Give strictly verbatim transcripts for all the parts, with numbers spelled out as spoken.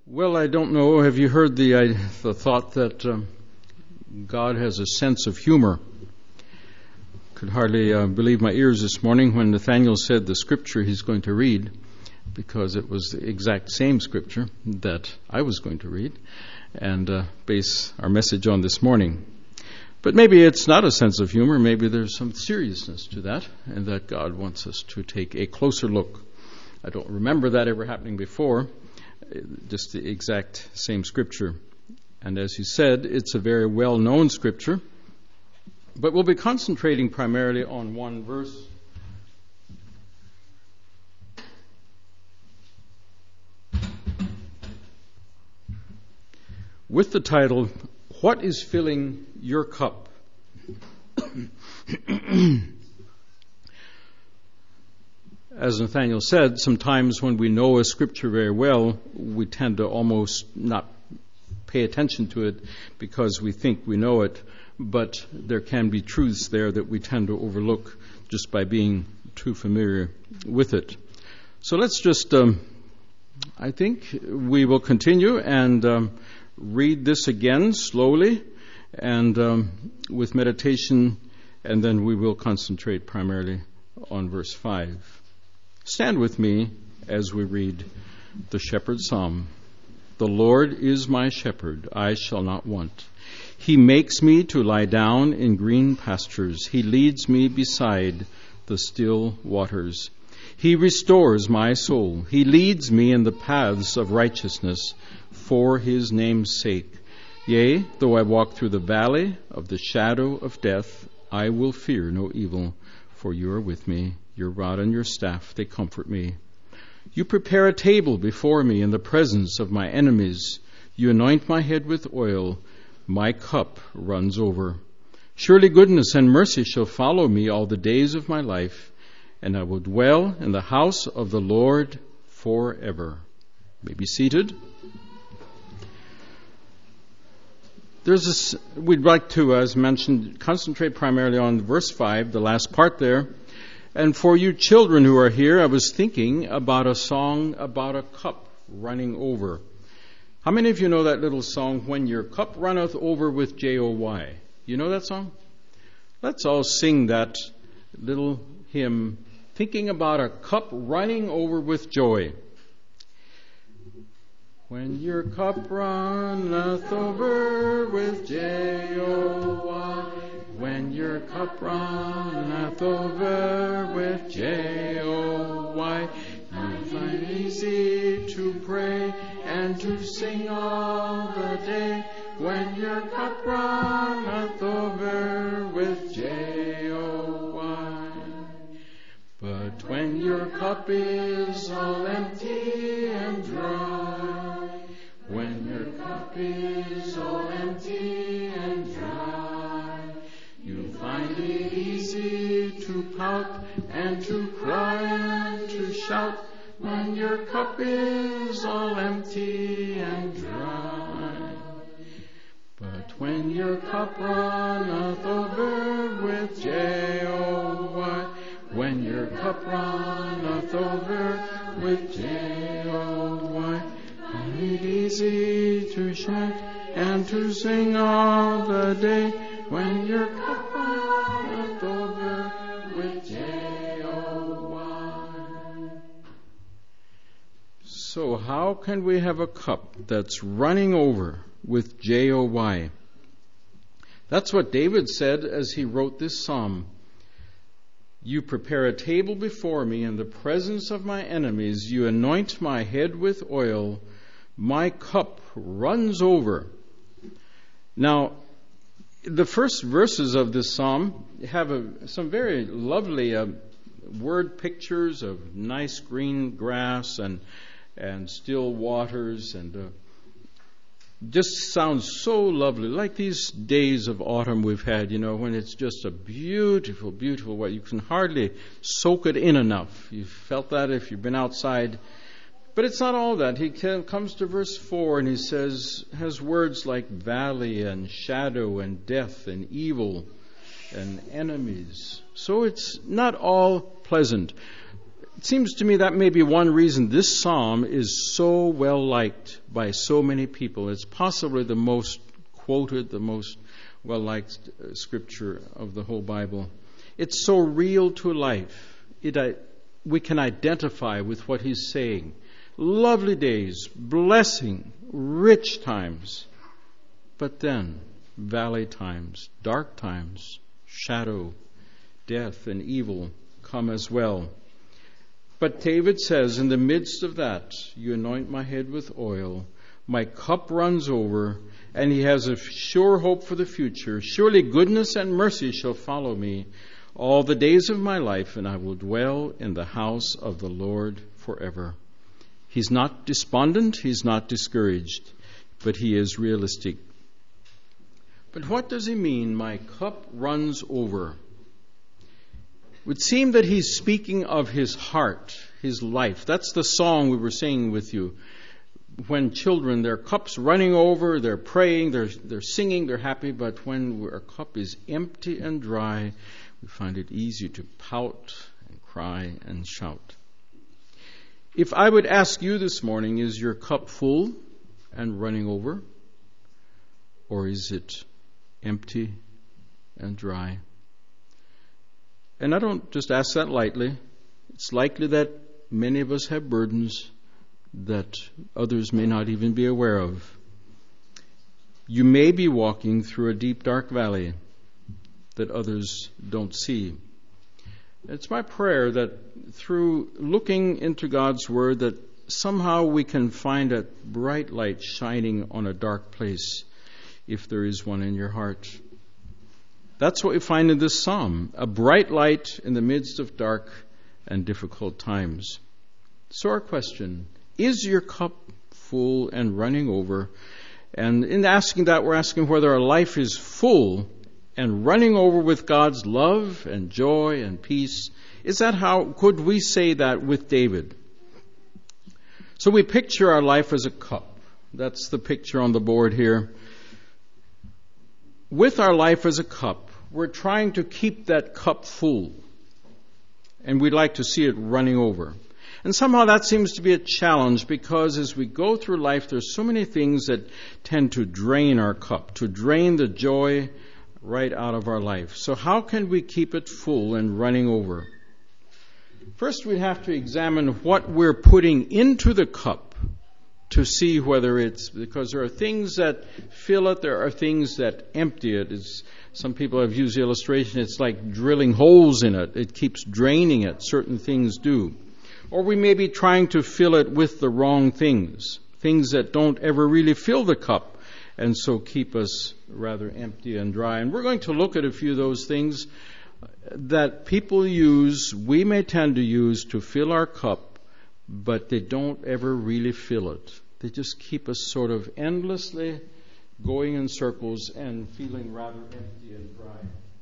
Well, I don't know. Have you heard the, uh, the thought that um, God has a sense of humor? Could hardly uh, believe my ears this morning when Nathaniel said the scripture he's going to read, because it was the exact same scripture that I was going to read and uh, base our message on this morning. But maybe it's not a sense of humor. Maybe there's some seriousness to that, and that God wants us to take a closer look. I don't remember that ever happening before. Just the exact same scripture. And as you said, it's a very well-known scripture. But we'll be concentrating primarily on one verse. With the title, What is Filling Your Cup? As Nathaniel said, sometimes when we know a scripture very well, we tend to almost not pay attention to it because we think we know it, but there can be truths there that we tend to overlook just by being too familiar with it. So let's just, um, I think we will continue and um, read this again slowly and um, with meditation, and then we will concentrate primarily on verse five. Stand with me as we read the Shepherd's Psalm. The Lord is my shepherd, I shall not want. He makes me to lie down in green pastures. He leads me beside the still waters. He restores my soul. He leads me in the paths of righteousness for his name's sake. Yea, though I walk through the valley of the shadow of death, I will fear no evil, for you are with me. Your rod and your staff, they comfort me. You prepare a table before me in the presence of my enemies. You anoint my head with oil. My cup runs over. Surely goodness and mercy shall follow me all the days of my life, and I will dwell in the house of the Lord forever. You may be seated. There's this, we'd like to, as mentioned, concentrate primarily on verse five, the last part there. And for you children who are here, I was thinking about a song about a cup running over. How many of you know that little song, When Your Cup Runneth Over with J O Y? You know that song? Let's all sing that little hymn, thinking about a cup running over with joy. When your cup runneth over with J O Y, when your cup runneth over with J O Y, you find it easy to pray and to sing all the day. When your cup runneth over with J O Y. But when your cup is all empty and dry, when your cup is all empty and dry, you find it easy to pout and to cry and to shout. When your cup is all empty and dry. But when your cup runneth over with J O Y, when your cup runneth over with J O Y, find it easy to shout and to sing all the day. When your cup runneth over with J O Y. So how can we have a cup that's running over with J O Y? That's what David said as he wrote this psalm. You prepare a table before me in the presence of my enemies. You anoint my head with oil. My cup runs over. Now, the first verses of this psalm have a, some very lovely uh, word pictures of nice green grass and and still waters, and uh, just sounds so lovely, like these days of autumn we've had, you know, when it's just a beautiful, beautiful way. You can hardly soak it in enough. You've felt that if you've been outside. But it's not all that. He comes to verse four and he says, has words like valley and shadow and death and evil and enemies. So it's not all pleasant. It seems to me that may be one reason this psalm is so well liked by so many people. It's possibly the most quoted, the most well liked scripture of the whole Bible. It's so real to life. It, uh, we can identify with what he's saying. Lovely days, blessing, rich times, but then valley times, dark times, shadow, death, and evil come as well. But David says, in the midst of that, you anoint my head with oil, my cup runs over, and he has a sure hope for the future. Surely goodness and mercy shall follow me all the days of my life, and I will dwell in the house of the Lord forever. He's not despondent, he's not discouraged, but he is realistic. But what does he mean, my cup runs over? It would seem that he's speaking of his heart, his life. That's the song we were singing with you. When children, their cup's running over, they're praying, they're, they're singing, they're happy, but when our cup is empty and dry, we find it easy to pout and cry and shout. If I would ask you this morning, is your cup full and running over? Or is it empty and dry? And I don't just ask that lightly. It's likely that many of us have burdens that others may not even be aware of. You may be walking through a deep, dark valley that others don't see. It's my prayer that through looking into God's Word that somehow we can find a bright light shining on a dark place, if there is one in your heart. That's what we find in this psalm, a bright light in the midst of dark and difficult times. So our question, is your cup full and running over? And in asking that, we're asking whether our life is full and running over with God's love and joy and peace. Is that how, could we say that with David? So we picture our life as a cup. That's the picture on the board here. With our life as a cup, we're trying to keep that cup full. And we'd like to see it running over. And somehow that seems to be a challenge because as we go through life, there's so many things that tend to drain our cup, to drain the joy right out of our life. So how can we keep it full and running over? First, we have to examine what we're putting into the cup to see whether it's, because there are things that fill it, there are things that empty it. It's, some people have used the illustration, it's like drilling holes in it. It keeps draining it. Certain things do. Or we may be trying to fill it with the wrong things, things that don't ever really fill the cup, and so keep us rather empty and dry. And we're going to look at a few of those things that people use, we may tend to use to fill our cup, but they don't ever really fill it. They just keep us sort of endlessly going in circles and feeling rather empty and dry.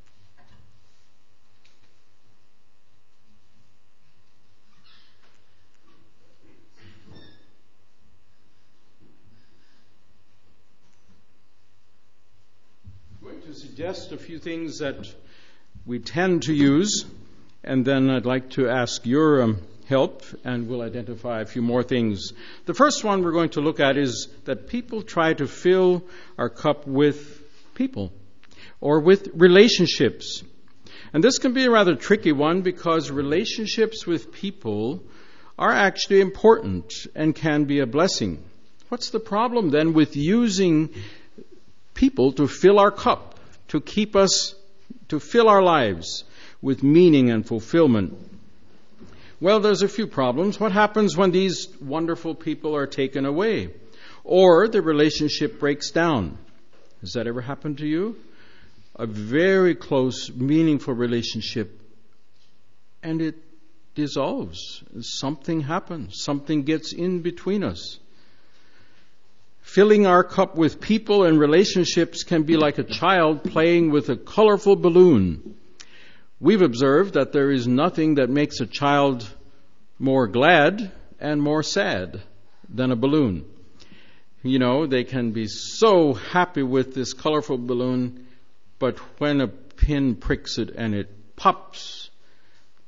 I'm going to suggest a few things that we tend to use, and then I'd like to ask your um, help, and we'll identify a few more things. The first one we're going to look at is that people try to fill our cup with people or with relationships. And this can be a rather tricky one because relationships with people are actually important and can be a blessing. What's the problem then with using people to fill our cup, to keep us, to fill our lives with meaning and fulfillment? Well, there's a few problems. What happens when these wonderful people are taken away? Or the relationship breaks down? Has that ever happened to you? A very close, meaningful relationship, and it dissolves. Something happens. Something gets in between us. Filling our cup with people and relationships can be like a child playing with a colorful balloon. We've observed that there is nothing that makes a child more glad and more sad than a balloon. You know, they can be so happy with this colorful balloon, but when a pin pricks it and it pops,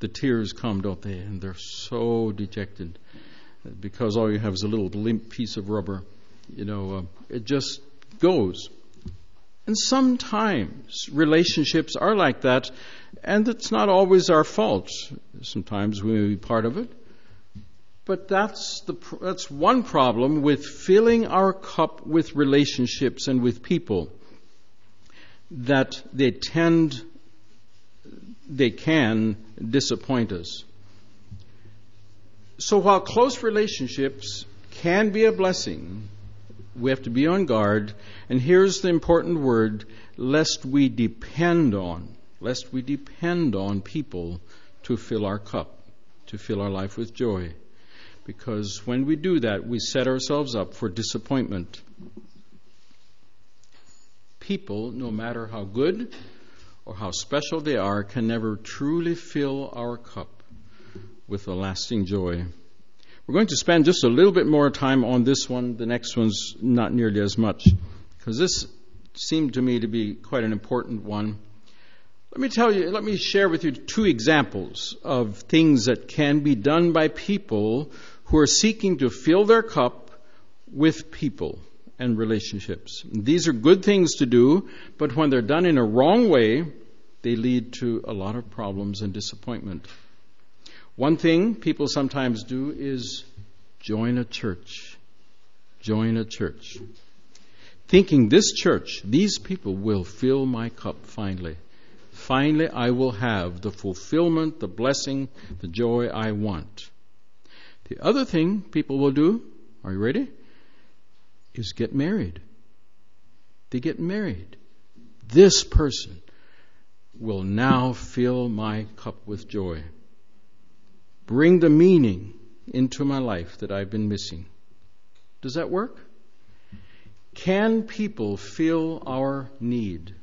the tears come, don't they? And they're so dejected because all you have is a little limp piece of rubber. You know, uh, it just goes. And sometimes relationships are like that, and it's not always our fault. Sometimes we may be part of it. But that's the that's one problem with filling our cup with relationships and with people, that they tend, they can disappoint us. So while close relationships can be a blessing, we have to be on guard. And here's the important word: lest we depend on, lest we depend on people to fill our cup, to fill our life with joy. Because when we do that, we set ourselves up for disappointment. People, no matter how good or how special they are, can never truly fill our cup with a lasting joy. We're going to spend just a little bit more time on this one. The next one's not nearly as much, because this seemed to me to be quite an important one. Let me tell you, let me share with you two examples of things that can be done by people who are seeking to fill their cup with people and relationships. These are good things to do, but when they're done in a wrong way, they lead to a lot of problems and disappointment. One thing people sometimes do is join a church. Join a church. Thinking this church, these people will fill my cup finally. Finally, I will have the fulfillment, the blessing, the joy I want. The other thing people will do, are you ready? Is get married. They get married. This person will now fill my cup with joy. Bring the meaning into my life that I've been missing. Does that work? Can people fill our need?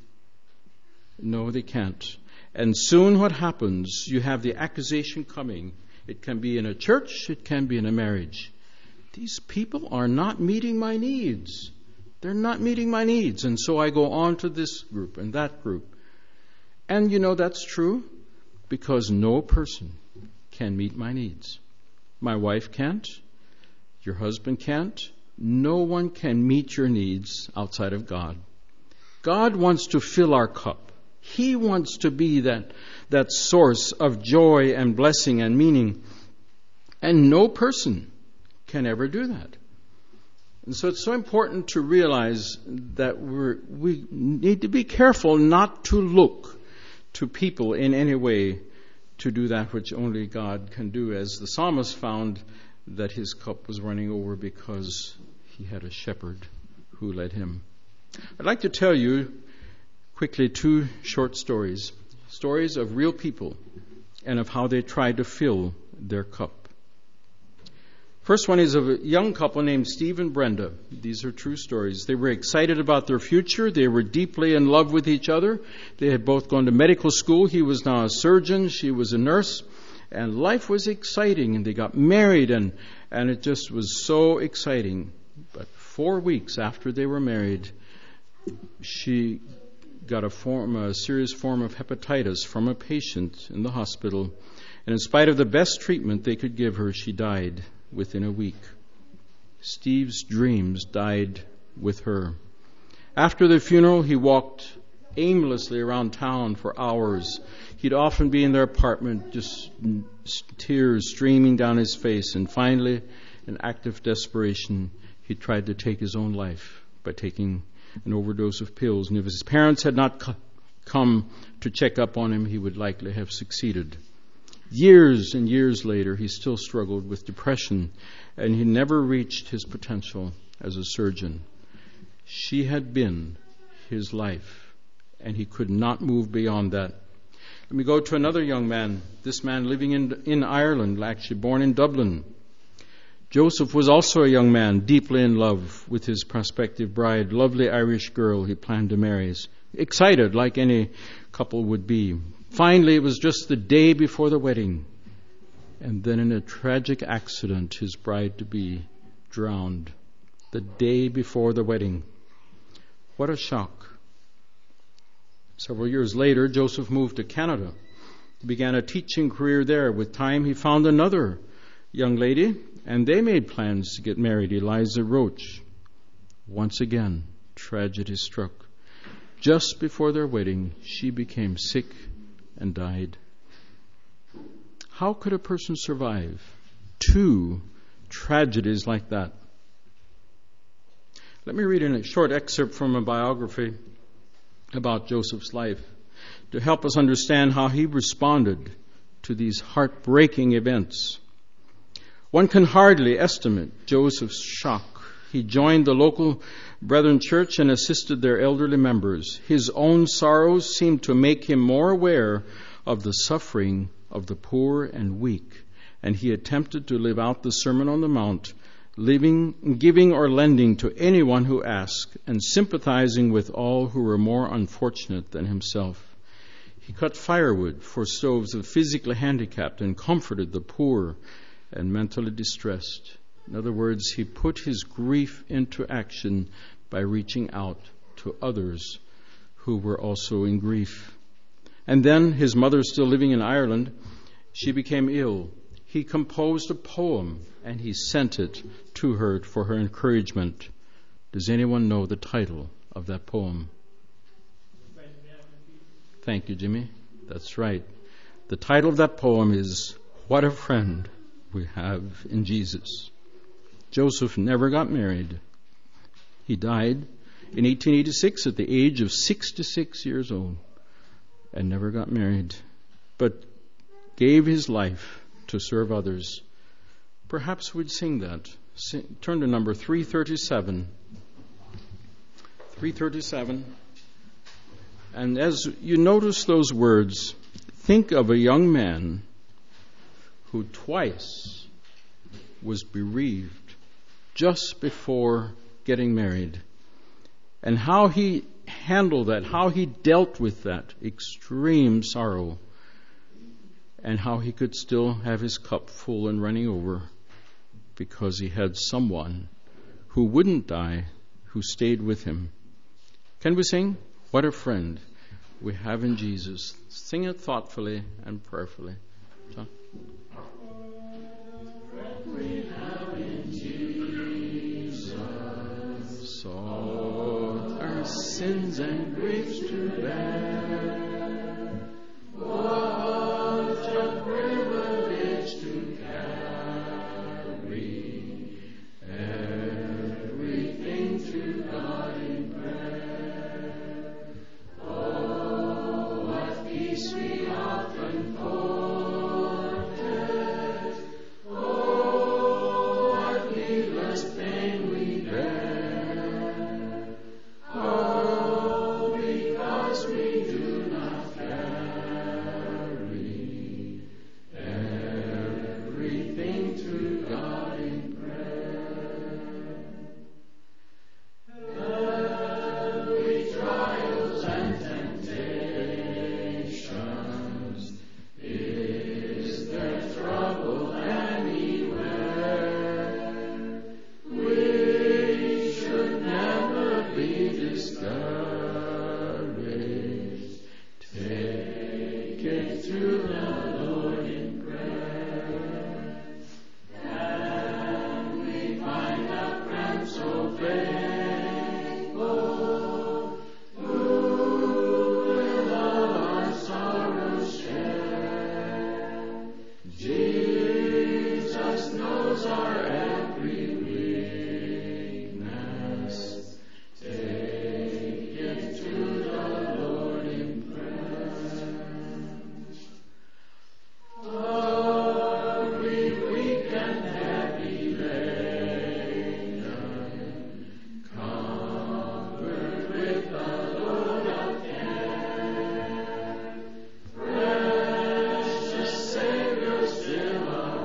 No, they can't. And soon what happens, you have the accusation coming. It can be in a church, it can be in a marriage. These people are not meeting my needs. They're not meeting my needs. And so I go on to this group and that group. And you know that's true because no person can meet my needs. My wife can't. Your husband can't. No one can meet your needs outside of God. God wants to fill our cup. He wants to be that, that source of joy and blessing and meaning. And no person can ever do that. And so it's so important to realize that we're, we need to be careful not to look to people in any way to do that which only God can do, as the psalmist found that his cup was running over because he had a shepherd who led him. I'd like to tell you quickly two short stories, stories of real people and of how they tried to fill their cup. First one is of a young couple named Steve and Brenda. These are true stories. They were excited about their future. They were deeply in love with each other. They had both gone to medical school. He was now a surgeon. She was a nurse. And life was exciting. And they got married, and, and it just was so exciting. But four weeks after they were married, she got a form, a serious form of hepatitis from a patient in the hospital. And in spite of the best treatment they could give her, she died within a week. Steve's dreams died with her. After the funeral, he walked aimlessly around town for hours. He'd often be in their apartment, just tears streaming down his face. And finally, in act of desperation, he tried to take his own life by taking an overdose of pills. And if his parents had not co- come to check up on him, he would likely have succeeded. Years and years later, he still struggled with depression, and he never reached his potential as a surgeon. She had been his life, and he could not move beyond that. Let me go to another young man, this man living in, in Ireland, actually born in Dublin. Joseph was also a young man, deeply in love with his prospective bride, lovely Irish girl he planned to marry. Excited, like any couple would be. Finally, it was just the day before the wedding. And then in a tragic accident, his bride-to-be drowned the day before the wedding. What a shock. Several years later, Joseph moved to Canada. began a teaching career there. With time, he found another young lady, and they made plans to get married, Eliza Roach. Once again, tragedy struck. Just before their wedding, she became sick and died. How could a person survive two tragedies like that? Let me read a short excerpt from a biography about Joseph's life to help us understand how he responded to these heartbreaking events. One can hardly estimate Joseph's shock. He joined the local Brethren Church and assisted their elderly members. His own sorrows seemed to make him more aware of the suffering of the poor and weak, and he attempted to live out the Sermon on the Mount, living, giving or lending to anyone who asked, and sympathizing with all who were more unfortunate than himself. He cut firewood for stoves of physically handicapped and comforted the poor and mentally distressed. In other words, he put his grief into action by reaching out to others who were also in grief. And then, his mother still living in Ireland, she became ill. He composed a poem and he sent it to her for her encouragement. Does anyone know the title of that poem? Thank you, Jimmy. That's right. The title of that poem is What a Friend We Have in Jesus. Joseph never got married. He died in eighteen eighty-six at the age of sixty-six years old and never got married, but gave his life to serve others. Perhaps we'd sing that. Sing, turn to number three thirty-seven. three thirty-seven. And as you notice those words, think of a young man who twice was bereaved just before getting married, and how he handled that, how he dealt with that extreme sorrow, and how he could still have his cup full and running over because he had someone who wouldn't die, who stayed with him. Can we sing? What a friend we have in Jesus. Sing it thoughtfully and prayerfully. John? We have in Jesus, all our sins and griefs to bear. What a privilege to carry everything to God in prayer. Oh, what peace we often forfeit. Oh, what needless pain we bear. Oh, because we do not carry everything to God in prayer. Every trials and temptations, is there trouble anywhere? We should never be discouraged. Take it to the Lord in prayer. And we find a friend so faithful, who will all our sorrows share. Jesus knows our every weakness. Take it to the Lord in prayer. Are we weak and heavy laden, covered with a load of care? Precious Savior, still our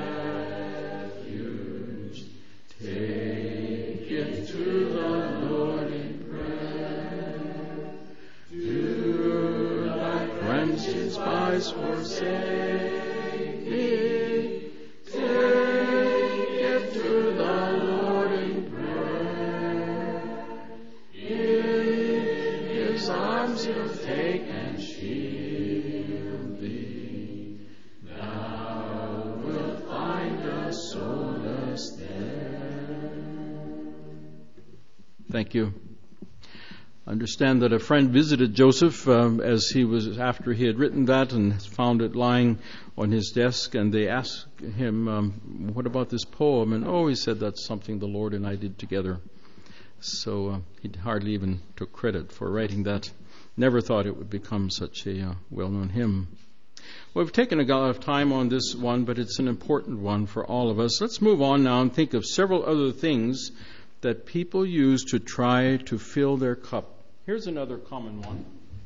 refuge. Take it to the Lord in prayer. Do thy friends despise, forsake thee? Take it to the Lord in prayer. In his arms he'll take and shield thee. Thank you. I understand that a friend visited Joseph um, as he was after he had written that and found it lying on his desk, and they asked him, um, "What about this poem?" And oh, he said, "That's something the Lord and I did together." So uh, he hardly even took credit for writing that. Never thought it would become such a uh, well-known hymn. Well, we've taken a lot of time on this one, but it's an important one for all of us. Let's move on now and think of several other things that people use to try to fill their cup. Here's another common one.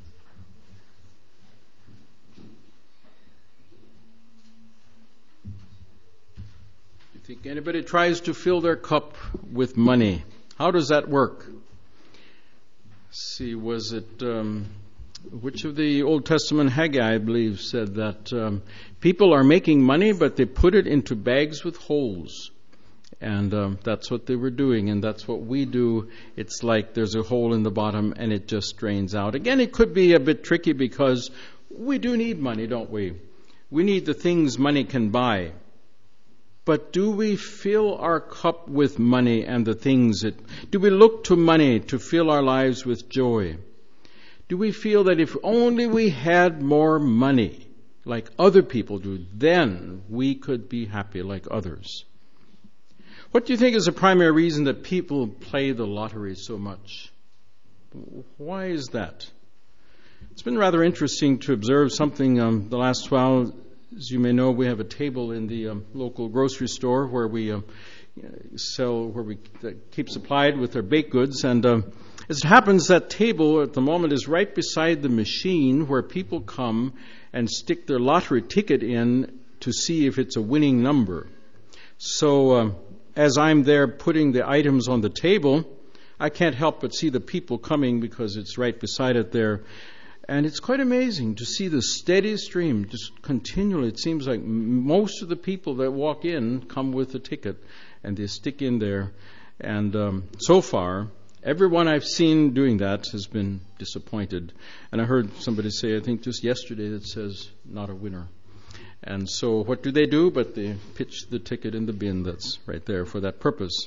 You think anybody tries to fill their cup with money? How does that work? Let's see, was it um, which of the Old Testament Haggai, I believe, said that um, people are making money, but they put it into bags with holes. And um, that's what they were doing, and that's what we do. It's like there's a hole in the bottom, and it just drains out. Again, it could be a bit tricky because we do need money, don't we? We need the things money can buy. But do we fill our cup with money and the things that... Do we look to money to fill our lives with joy? Do we feel that if only we had more money, like other people do, then we could be happy like others? What do you think is the primary reason that people play the lottery so much? Why is that? It's been rather interesting to observe something um, the last while. As you may know, we have a table in the um, local grocery store where we um, sell, where we uh, keep supplied with our baked goods. And um, as it happens, that table at the moment is right beside the machine where people come and stick their lottery ticket in to see if it's a winning number. So... Um, As I'm there putting the items on the table, I can't help but see the people coming because it's right beside it there. And it's quite amazing to see the steady stream just continually. It seems like most of the people that walk in come with a ticket and they stick in there. And um, so far, everyone I've seen doing that has been disappointed. And I heard somebody say, I think just yesterday, that says, not a winner. And so what do they do? But they pitch the ticket in the bin that's right there for that purpose.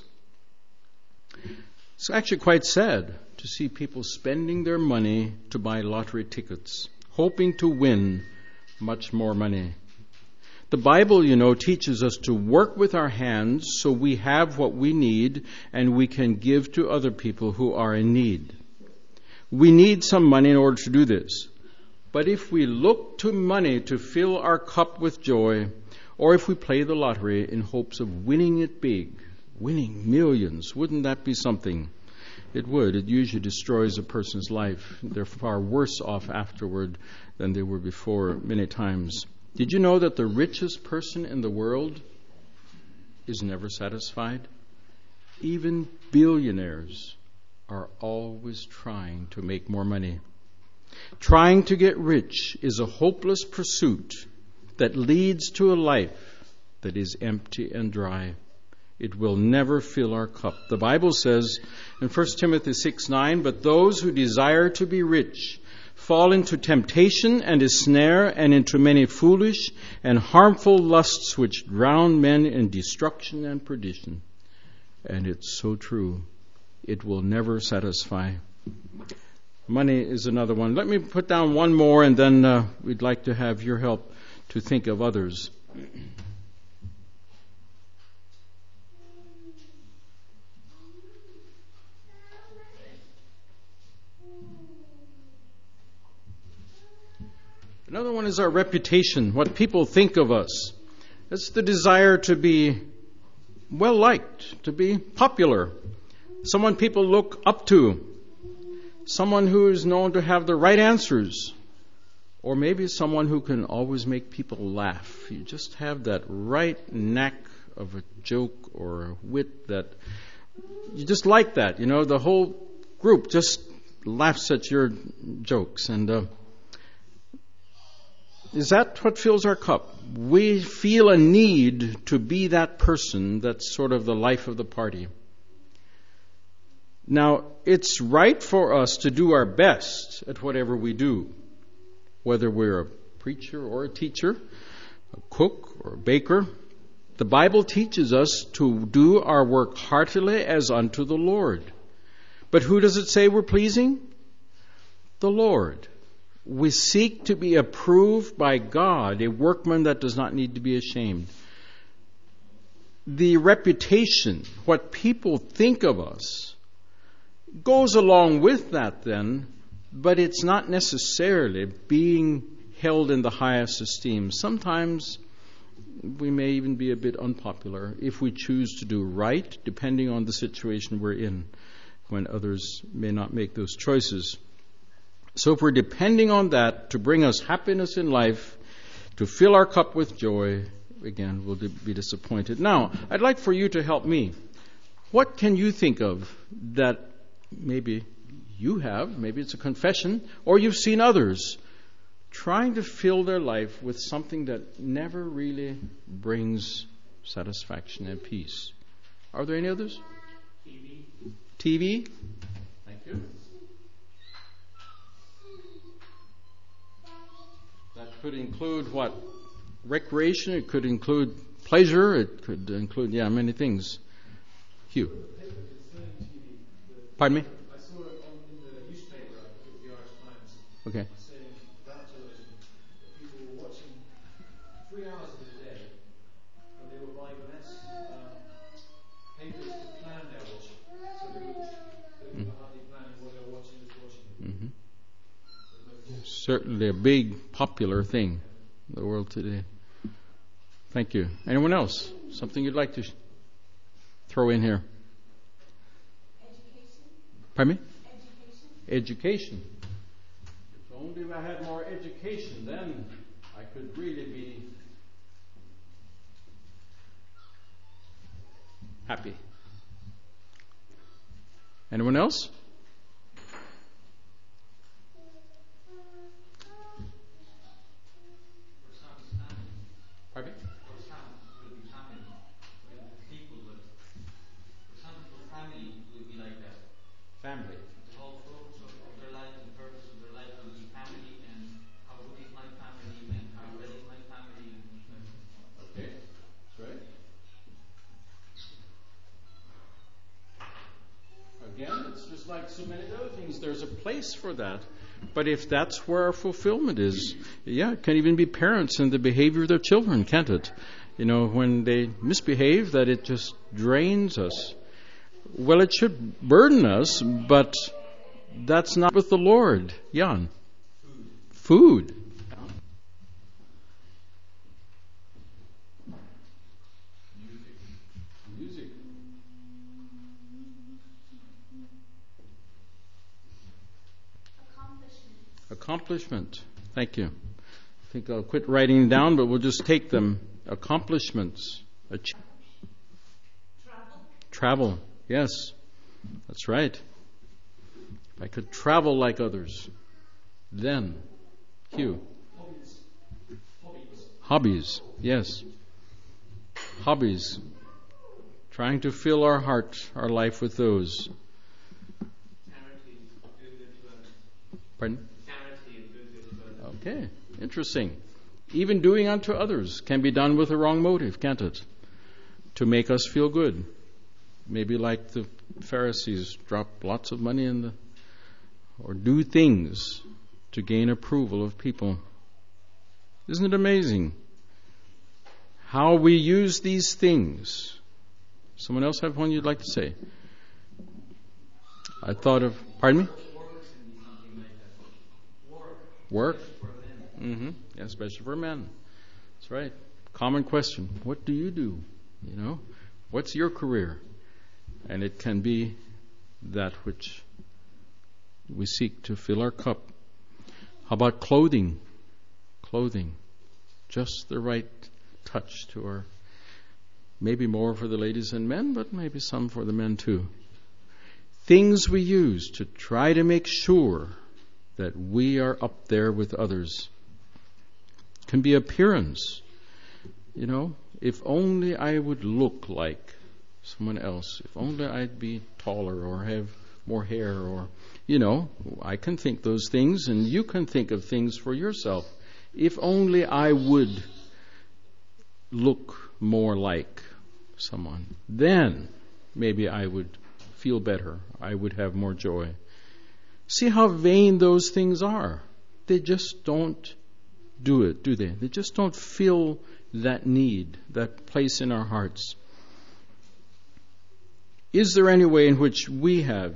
It's actually quite sad to see people spending their money to buy lottery tickets, hoping to win much more money. The Bible, you know, teaches us to work with our hands so we have what we need and we can give to other people who are in need. We need some money in order to do this. But if we look to money to fill our cup with joy, or if we play the lottery in hopes of winning it big, winning millions, wouldn't that be something? It would. It usually destroys a person's life. They're far worse off afterward than they were before many times. Did you know that the richest person in the world is never satisfied? Even billionaires are always trying to make more money. Trying to get rich is a hopeless pursuit that leads to a life that is empty and dry. It will never fill our cup. The Bible says in First Timothy six nine, but those who desire to be rich fall into temptation and a snare and into many foolish and harmful lusts which drown men in destruction and perdition. And it's so true. It will never satisfy. Money is another one. Let me put down one more, and then uh, we'd like to have your help to think of others. Another one is our reputation, what people think of us. It's the desire to be well-liked, to be popular, someone people look up to. Someone who is known to have the right answers, or maybe someone who can always make people laugh. You just have that right knack of a joke or a wit that you just like that. You know, the whole group just laughs at your jokes. And uh, is that what fills our cup? We feel a need to be that person that's sort of the life of the party. Now, it's right for us to do our best at whatever we do, whether we're a preacher or a teacher, a cook or a baker. The Bible teaches us to do our work heartily as unto the Lord. But who does it say we're pleasing? The Lord. We seek to be approved by God, a workman that does not need to be ashamed. The reputation, what people think of us, goes along with that then, but it's not necessarily being held in the highest esteem. Sometimes we may even be a bit unpopular if we choose to do right, depending on the situation we're in, when others may not make those choices. So if we're depending on that to bring us happiness in life, to fill our cup with joy, again, we'll be disappointed. Now, I'd like for you to help me. What can you think of that maybe you have, maybe it's a confession, or you've seen others trying to fill their life with something that never really brings satisfaction and peace? Are there any others? T V. T V? Thank you. That could include what? Recreation. It could include pleasure. It could include, yeah, many things. Hugh. Pardon me? I saw it on, in the newspaper, I think it was the Irish Times, Okay. saying about television that people were watching three hours of the day and they were buying less um, papers to plan their watching. So they were, they were hardly planning what they were watching, just watching it. Mm-hmm. No Certainly a big, popular thing in the world today. Thank you. Anyone else? Something you'd like to sh- throw in here? Pardon me? Education. Education. If only if I had more education, then I could really be happy. Anyone else? Pardon me? Family. The whole focus of, of their life and the purpose of their life will be family, and how good is my family and how well is my family. Okay, that's right. Again, it's just like so many other things. There's a place for that. But if that's where our fulfillment is, yeah, it can even be parents and the behavior of their children, can't it? You know, when they misbehave, that it just drains us. Well, it should burden us, but that's not with the Lord. Jan? Food. Food. Music. Music. Accomplishment. Accomplishment. Thank you. I think I'll quit writing down, but we'll just take them. Accomplishments. Ach- Travel. Travel. Yes, that's right. If I could travel like others, then, Hugh. Hobbies. Hobbies. Hobbies, yes. Hobbies. Trying to fill our heart, our life with those. Charity. Good influence. Pardon? Charity and good influence. Okay, interesting. Even doing unto others can be done with the wrong motive, can't it? To make us feel good. Maybe like the Pharisees, drop lots of money in the, or do things to gain approval of people. Isn't it amazing how we use these things? Someone else have one you'd like to say? I thought of, pardon me? Work? Mm-hmm. Yeah, especially for men. That's right. Common question. What do you do? You know, what's your career? And it can be that which we seek to fill our cup. How about clothing? Clothing. Just the right touch to our, maybe more for the ladies and men, but maybe some for the men too. Things we use to try to make sure that we are up there with others. Can be appearance. You know, if only I would look like someone else. If only I'd be taller or have more hair, or, you know, I can think those things and you can think of things for yourself. If only I would look more like someone, then maybe I would feel better. I would have more joy. See how vain those things are. They just don't do it, do they? They just don't fill that need, that place in our hearts. Is there any way in which we have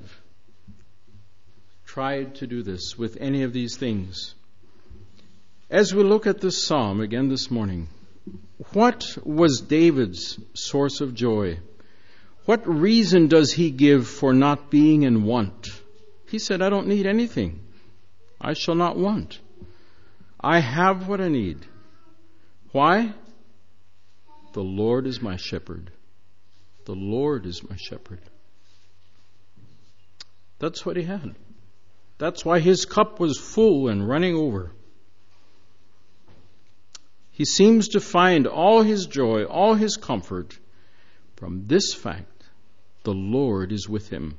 tried to do this with any of these things? As we look at this psalm again this morning, what was David's source of joy? What reason does he give for not being in want? He said, I don't need anything. I shall not want. I have what I need. Why? The Lord is my shepherd. The Lord is my shepherd. That's what he had. That's why his cup was full and running over. He seems to find all his joy, all his comfort from this fact: the Lord is with him.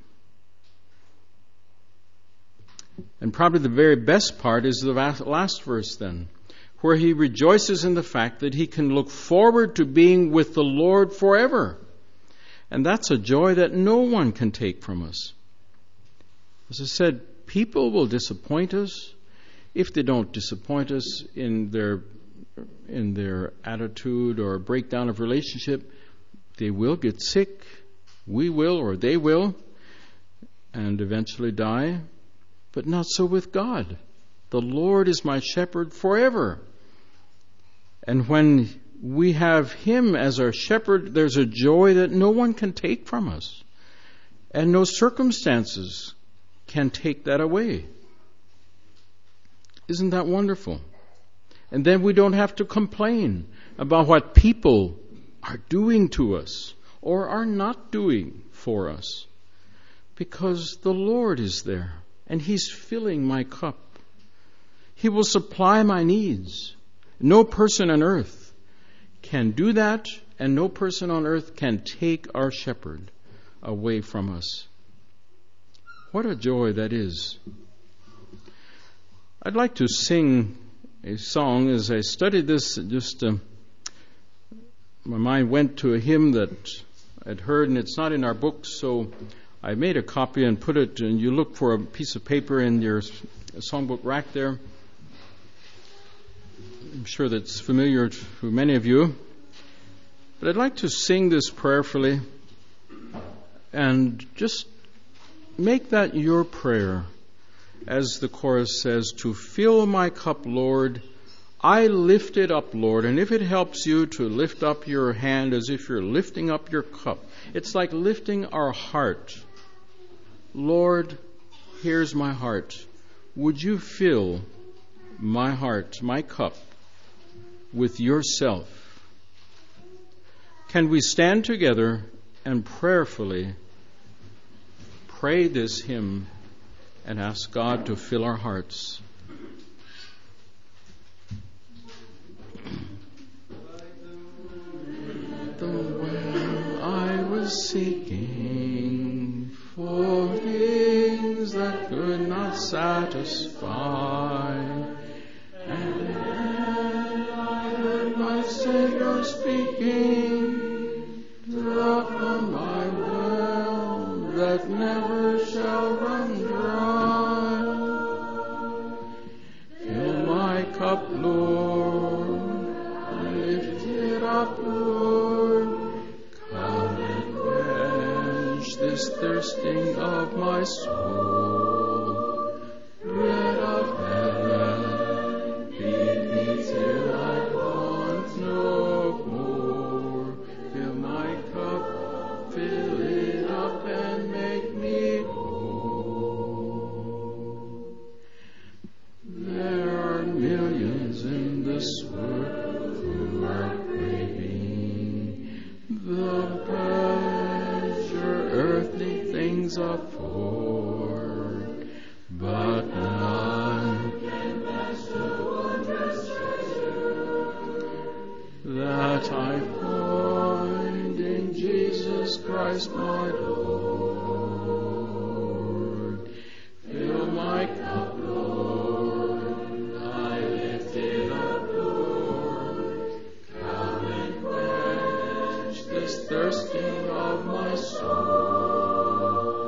And probably the very best part is the last verse then, where he rejoices in the fact that he can look forward to being with the Lord forever. And that's a joy that no one can take from us. As I said, people will disappoint us. If they don't disappoint us in their in their attitude or breakdown of relationship, they will get sick. We will, or they will, and eventually die. But not so with God. The Lord is my shepherd forever. And when we have him as our shepherd, there's a joy that no one can take from us. And no circumstances can take that away. Isn't that wonderful? And then we don't have to complain about what people are doing to us or are not doing for us, because the Lord is there and he's filling my cup. He will supply my needs. No person on earth can do that, and no person on earth can take our shepherd away from us. What a joy that is. I'd like to sing a song. As I studied this, just uh, my mind went to a hymn that I'd heard, and it's not in our books, so I made a copy and put it, and you look for a piece of paper in your songbook rack there. I'm sure that's familiar to many of you. But I'd like to sing this prayerfully and just make that your prayer. As the chorus says, to fill my cup, Lord, I lift it up, Lord. And if it helps you to lift up your hand as if you're lifting up your cup, it's like lifting our heart. Lord, here's my heart. Would you fill my heart, my cup, with yourself? Can we stand together and prayerfully pray this hymn and ask God to fill our hearts? The well I was seeking for things that could not satisfy, and then I heard my Savior speaking, draw from my well that never shall run dry. Fill my cup, Lord, lift it up, Lord, come and quench this thirsting of my soul. Bread of heaven, feed me till I want no more. Fill my cup, fill it up and make me whole. There are millions in this world who are craving the pleasure earthly things afford, but none can match the wondrous treasure that I find in Jesus Christ my Lord. Fill my cup, Lord, I lift it up, Lord, come and quench this thirsting of my soul.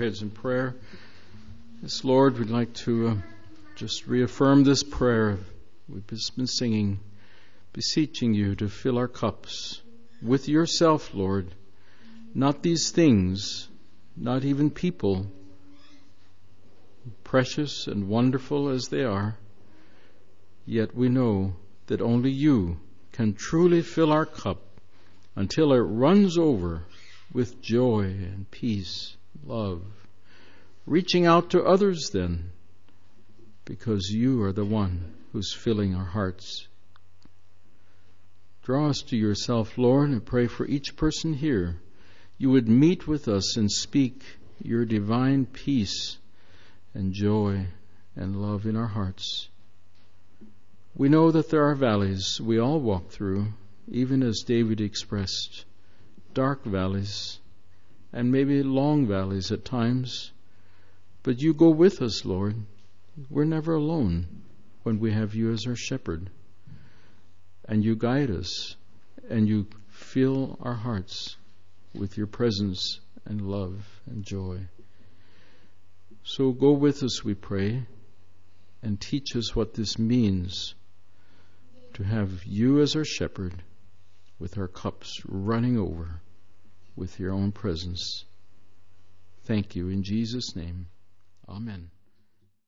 heads in prayer. Yes, Lord, we'd like to uh, just reaffirm this prayer we've just been singing, beseeching you to fill our cups with yourself, Lord, not these things, not even people, precious and wonderful as they are, yet we know that only you can truly fill our cup until it runs over with joy and peace, love, reaching out to others then, because you are the one who's filling our hearts. Draw us to yourself, Lord, and pray for each person here. You would meet with us and speak your divine peace and joy and love in our hearts. We know that there are valleys we all walk through, even as David expressed, dark valleys and maybe long valleys at times. But you go with us, Lord. We're never alone when we have you as our shepherd. And you guide us and you fill our hearts with your presence and love and joy. So go with us, we pray, and teach us what this means to have you as our shepherd, with our cups running over with your own presence. Thank you in Jesus' name. Amen.